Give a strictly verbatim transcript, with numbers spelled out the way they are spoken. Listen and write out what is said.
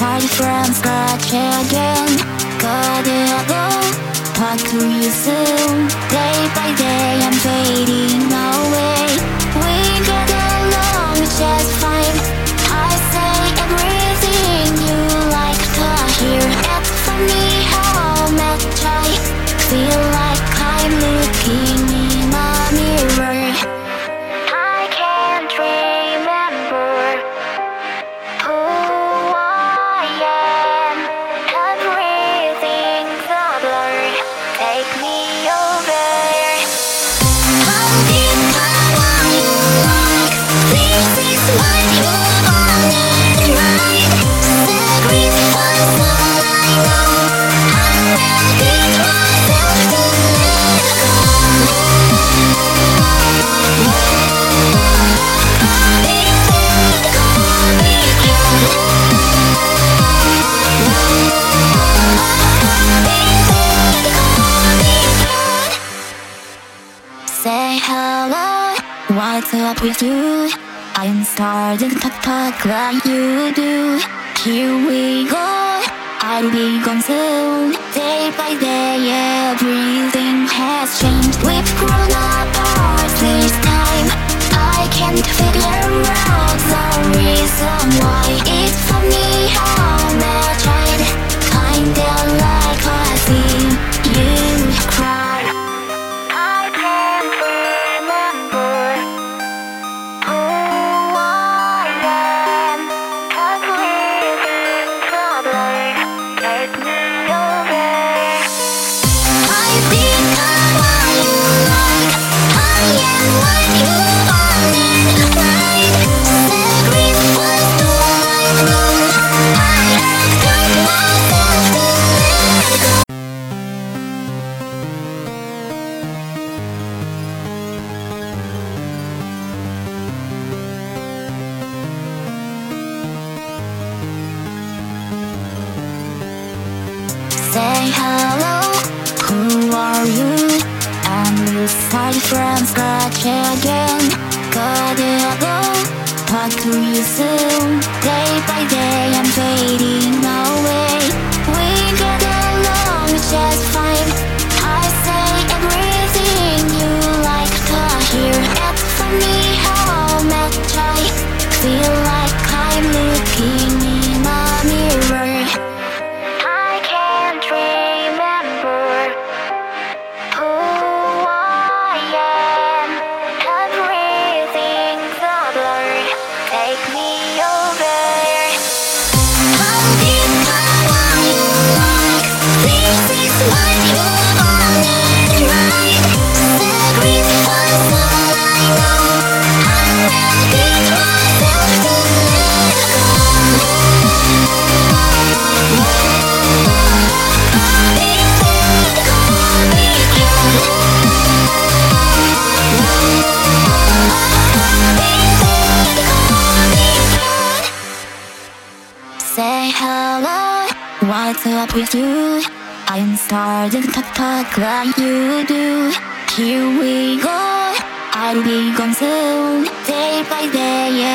start from scratch again. Gotta go, talk to you soon. Day by day I'm fading away. We get along just fine. I say everything you like to hear. It's funny how much I feel like I'm looking in a mirror. I can't remember who I am. Everything's a blur. Take me over. How deep are you like? This is what you wanted, right? Sacrifice all I know. I'm ready myself to let go. Say hello, what's up with you? I'm starting to talk like you do. Here we go, I'll be gone soon. Day by day, everything has changed. We've grown apart this time. I can't figure out the reason why. It's funny how much I'd kinda like watching you cry. I can't remember who I am. Everything's a blur. Take me over. I think I'm what you like. I am what you wanted, right? Sacrifice all I know. I have turned myself to let go. Say hello, who are you? And we'll start from scratch again. Gotta go, talk to you soon. Day by day I'm fading away. We get along just fine. I say everything you like to hear. It's funny how much I feel like I'm looking in a mirror. I can't remember who I am. Everything's a blur. Take me over. How deep are you like? This is what you wanted, right? Sacrifice all I know. I'm ready myself to let Say hello, what's up with you? I'm starting to talk like you do. Here we go, I'll be gone soon. Day by day,